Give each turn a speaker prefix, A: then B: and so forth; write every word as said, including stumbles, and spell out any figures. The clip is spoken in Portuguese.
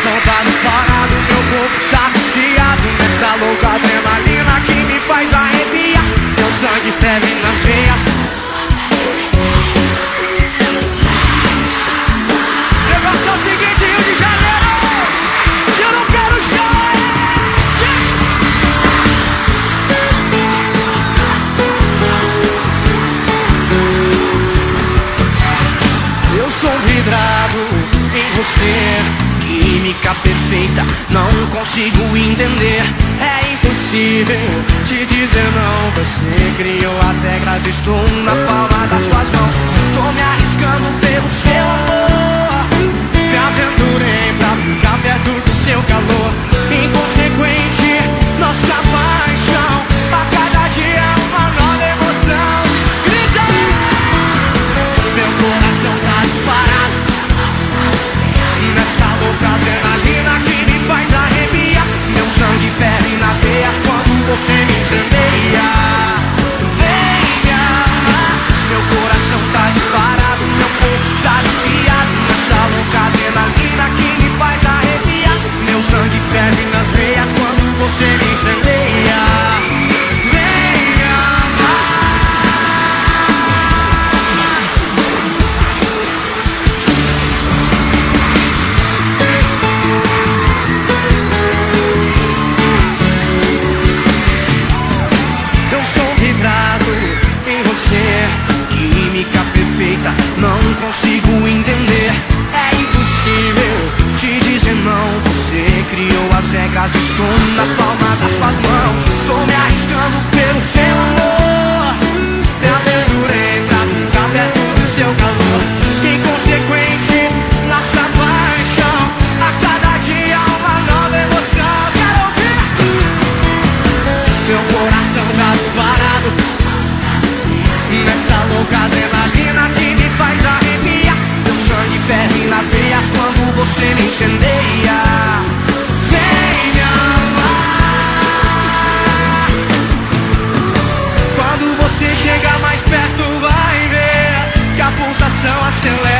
A: coração tá disparado, meu corpo tá viciado nessa louca adrenalina que me faz arrepiar. Meu sangue ferve nas veias. Negócio é o seguinte, Rio de Janeiro, eu não quero chorar. Eu sou vidrado em você, química perfeita, não consigo entender. É impossível te dizer não. Você criou as regras, estou na palma das suas mãos. Tô me arriscando pelo seu amor, me aventurei pra ficar perto do seu calor. Inconsequente, nossa paixão, a cada dia é uma nova emoção. Grita! Meu coração tá disparado nessa louca adrenalina que me faz arrepiar. Meu sangue ferve nas veias quando você me incendeia. Venha, meu coração tá disparado, meu corpo tá viciado nessa louca adrenalina que me faz arrepiar. Meu sangue ferve nas veias quando você me incendeia. Venha, eu sou vidrado em você, química perfeita, não consigo entender. É impossível te dizer não. Você criou as regras, estou na palma das suas mãos. Tô me arriscando pelo seu amor, me aventurei pra ficar perto do seu calor. Inconsequente, nossa paixão, a cada dia uma nova emoção. Quero ouvir! Meu coração tá disparado nessa louca adrenalina que me faz arrepiar. Meu sangue ferve nas veias quando você me incendeia. Venha amar. Quando você chega mais perto vai ver que a pulsação acelera.